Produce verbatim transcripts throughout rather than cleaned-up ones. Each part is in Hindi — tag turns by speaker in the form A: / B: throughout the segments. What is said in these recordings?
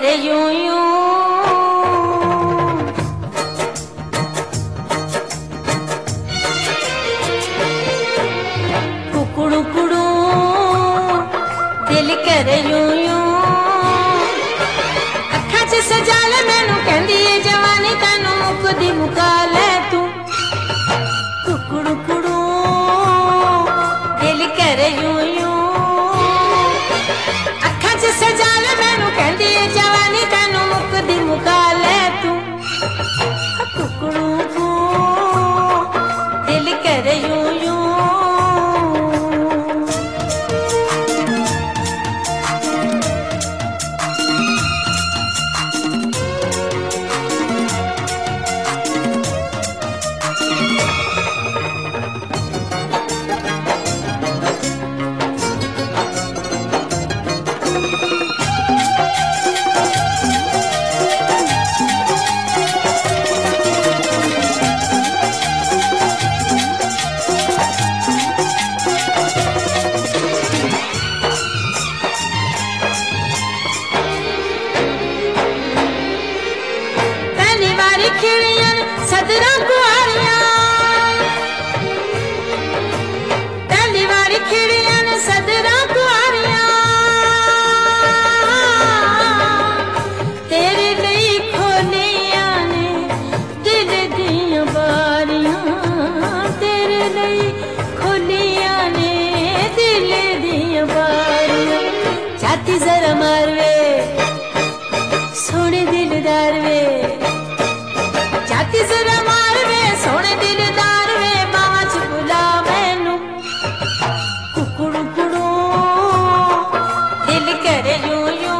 A: करे यूं यूं कुकड़ू कुड़ू दिल करे यूं यूं अखा च सजा ले मैनू कहंदी है जवानी तैनू मुकदी मुका ले तू कुकड़ू कुड़ू दिल करे यूं यूं अखा च सजा ले मैनू कहंदी है जवानी तैनू मुकदी मुका ले तू कुकड़ू को दिल करे यूं यूं खिड़ियन सदरा कुआरियां पहली बारी खिड़ियन सदरा कुआरियां तेरे लिए खोलियां ने दिल दियां बारियां तेरे लिए खोलियां ने दिल दियां बारियां छाती जरा मार वे सोने दिलदार वे छाती जरा मार वे सोने दिलदार वे बावां च बुला मैनू कुकड़ू कुड़ू दिल करे यूं यूं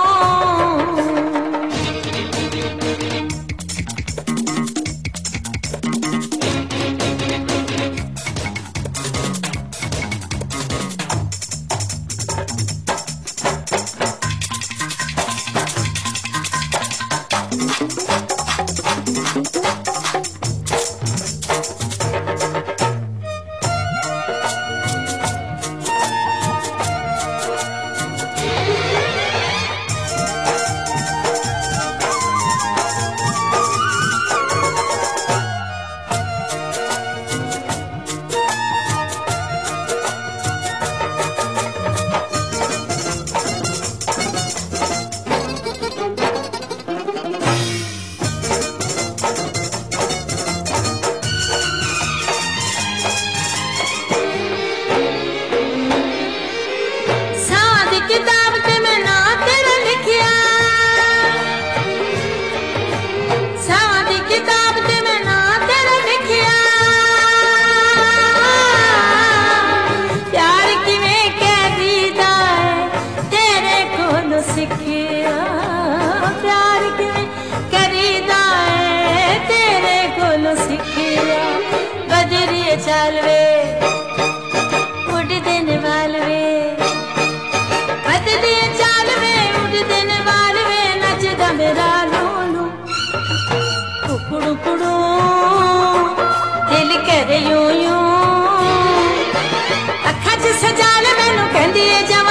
A: किताब ते मैं ना तेरा लिखिया सादी किताब ते मैं ना तेरा लिखिया प्यार किवें कह दीदा है तेरे कोल सिखिया प्यार किवें करीदा है तेरे कोल सिखिया बजरिए चल वे उड़ दिन वाल वे मेरा लोलू कुकड़ू कुड़ू दिल करे यूं यूं अखा च सजा ले मैनू कहंदी है